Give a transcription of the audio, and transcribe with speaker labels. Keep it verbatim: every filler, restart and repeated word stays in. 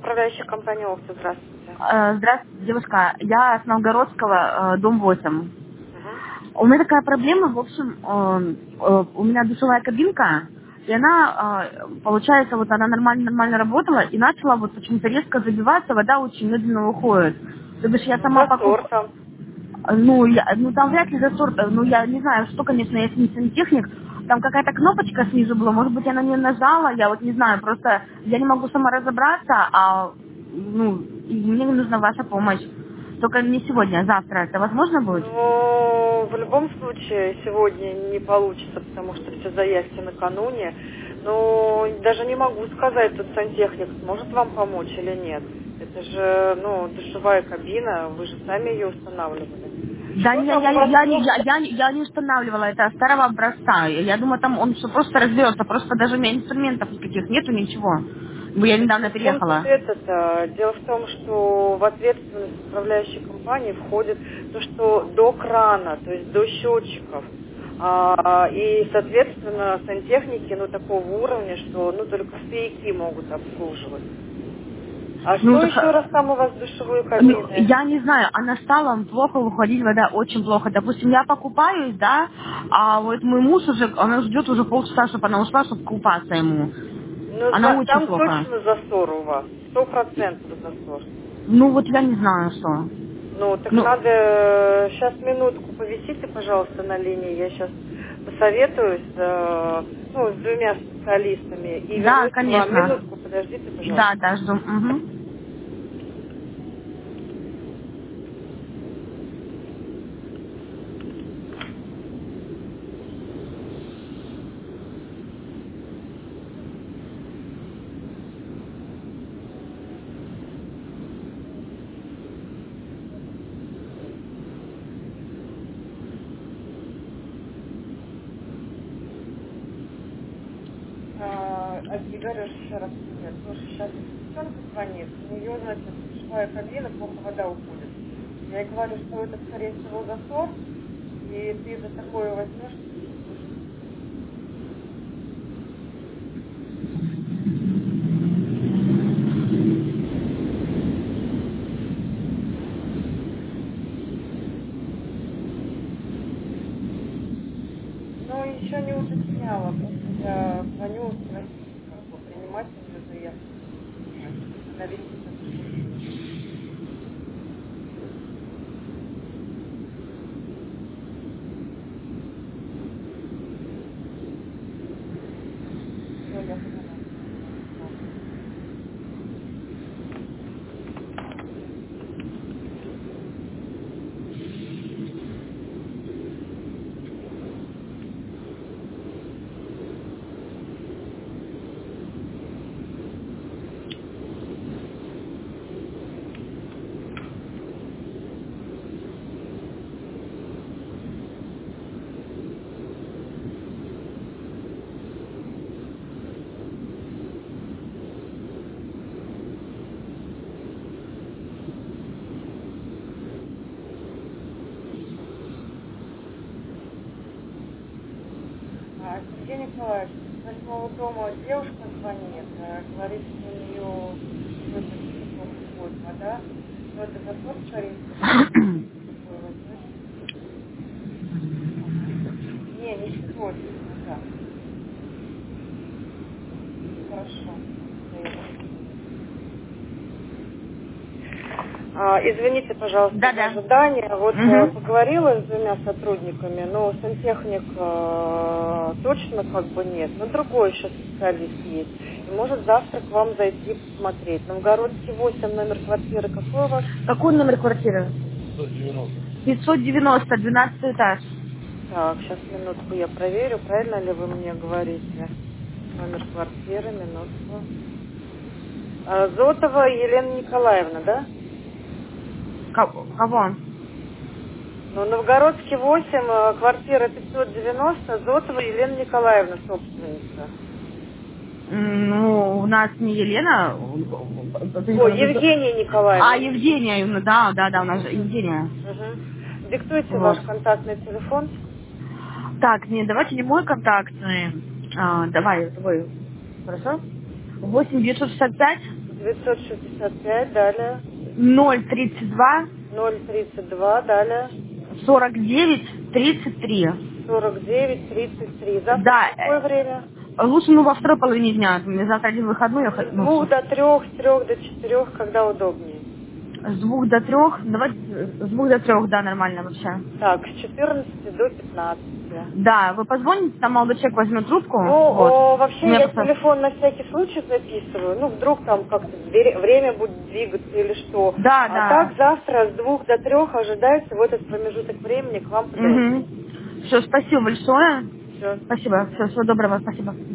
Speaker 1: управляющая компания «Окта». Здравствуйте.
Speaker 2: Э, Здравствуйте, девушка. Я с Новгородского, э, дом восемь.
Speaker 1: Угу.
Speaker 2: У меня такая проблема, в общем, э, э, у меня душевая кабинка, и она, э, получается, вот она нормально-нормально работала, и начала вот почему-то резко забиваться, вода очень медленно уходит. То бишь я
Speaker 1: Ну,
Speaker 2: сама покуп...
Speaker 1: засор там.
Speaker 2: Ну, я, ну там вряд ли засор, э, ну я не знаю, что, конечно, я не сантехник, там какая-то кнопочка снизу была, может быть, я на нее нажала, я вот не знаю, просто я не могу сама разобраться, а, ну, и мне нужна ваша помощь. Только не сегодня, а завтра. Это возможно будет?
Speaker 1: Ну, в любом случае, сегодня не получится, потому что все заявки накануне. Но даже не могу сказать, тут сантехник сможет вам помочь или нет. Это же, ну, душевая кабина, вы же сами ее устанавливали.
Speaker 2: Да,
Speaker 1: Что
Speaker 2: не, я,
Speaker 1: там у
Speaker 2: я,
Speaker 1: вас
Speaker 2: я, не- я,
Speaker 1: плохо?
Speaker 2: я, не- я не устанавливала, это старого образца. Я, я думаю, там он что просто разберется, просто даже у меня инструментов никаких нету, ничего. Бо я
Speaker 1: Так
Speaker 2: недавно
Speaker 1: при чем тут
Speaker 2: переехала.
Speaker 1: это-то? Дело в том, что в ответственность управляющей компании входит то, что до крана, то есть до счетчиков. А, и, соответственно, сантехники, ну, такого уровня, что, ну, только стояки могут обслуживать. А
Speaker 2: Ну,
Speaker 1: что
Speaker 2: так,
Speaker 1: еще раз
Speaker 2: э,
Speaker 1: там у вас с душевой
Speaker 2: ну,
Speaker 1: кабиной?
Speaker 2: я не знаю, она стала плохо выходить вода, очень плохо. Допустим, я покупаюсь, да, а вот мой муж уже, она ждет уже полчаса, чтобы она ушла, чтобы купаться ему.
Speaker 1: Ну,
Speaker 2: Она
Speaker 1: за-
Speaker 2: очень
Speaker 1: там
Speaker 2: плохо.
Speaker 1: точно засор у вас, сто процентов засор.
Speaker 2: Ну, вот я не знаю, что.
Speaker 1: Ну, так
Speaker 2: Ну,
Speaker 1: надо... Сейчас минутку повисите, пожалуйста, на линии. Я сейчас посоветуюсь э, ну, с двумя специалистами и
Speaker 2: да,
Speaker 1: вернусь к вам.
Speaker 2: конечно.
Speaker 1: Минутку, подождите, пожалуйста.
Speaker 2: Да, да, жду. Мгм.
Speaker 1: А, Игорь, еще раз привет. Слушай, сейчас девчонка звонит. У нее, значит, душевая кабина, плохо вода уходит. Я ей говорю, что это, скорее всего, засор, и ты за такое возьмешь. Ну, еще не уточняла, просто я звоню спросить, как бы, принимать у нее заявку или не принимать. Она висит на другой линии. Все, я поняла. Ладно. А, Сергей Николаевич, с восьмого дома девушка звонит, э, говорит, что у нее какой-то очень плохо уходит вода. Ну, это засор, скорее всего, такой возьмешь. Не, не сегодня, а завтра. Хорошо. Да, я записываю. А, Извините, пожалуйста, за
Speaker 2: Да-да.
Speaker 1: ожидание. Вот э,
Speaker 2: Угу.
Speaker 1: поговорила с двумя сотрудниками, но сантехник э, точно как бы нет. Но другой еще специалист есть. И может завтра к вам зайти посмотреть. Новгородский восемь, номер квартиры какой у вас?
Speaker 2: Какой номер квартиры? пятьсот девяносто, двенадцатый этаж.
Speaker 1: Так, сейчас минутку я проверю, правильно ли вы мне говорите. Номер квартиры, минутку. А, Зотова Елена Николаевна, да?
Speaker 2: Ко- Кого?
Speaker 1: Ну, Новгородский восемь, э, квартира пятьсот девяносто, Зотова Елена Николаевна, собственница.
Speaker 2: М, Ну, у нас не Елена.
Speaker 1: Ой, Евгения
Speaker 2: А,
Speaker 1: Николаевна.
Speaker 2: Евгения, ну да, да, да, у нас же Евгения.
Speaker 1: Угу. Диктуйте ваш
Speaker 2: Вот.
Speaker 1: контактный телефон.
Speaker 2: Так, нет, давайте не мой контактный. А, давай, твой. Хорошо? восемь девятьсот шестьдесят пять.
Speaker 1: девятьсот шестьдесят пять, далее.
Speaker 2: ноль тридцать два.
Speaker 1: ноль тридцать два, далее.
Speaker 2: сорок девять тридцать три.
Speaker 1: сорок девять тридцать три. Завтра
Speaker 2: Да.
Speaker 1: в какое время?
Speaker 2: Лучше, ну, во второй половине дня. У меня завтра один выходной. Я
Speaker 1: С
Speaker 2: хочу,
Speaker 1: двух
Speaker 2: ну,
Speaker 1: до трех, с трех до четырех, когда удобнее.
Speaker 2: с двух до трех. Давайте с двух до трех, да, нормально вообще.
Speaker 1: Так, с четырнадцати до пятнадцати.
Speaker 2: Да, вы позвоните, там молодой человек возьмет трубку.
Speaker 1: Ну,
Speaker 2: Вот.
Speaker 1: о,
Speaker 2: У
Speaker 1: вообще
Speaker 2: меня
Speaker 1: я
Speaker 2: просто...
Speaker 1: телефон на всякий случай записываю. Ну, вдруг там как-то вре- время будет двигаться или что.
Speaker 2: Да,
Speaker 1: А
Speaker 2: да.
Speaker 1: так завтра с двух до трех ожидается в этот промежуток времени к вам подойти.
Speaker 2: Угу. Все, спасибо большое.
Speaker 1: Все.
Speaker 2: Спасибо. Все, всего доброго, спасибо.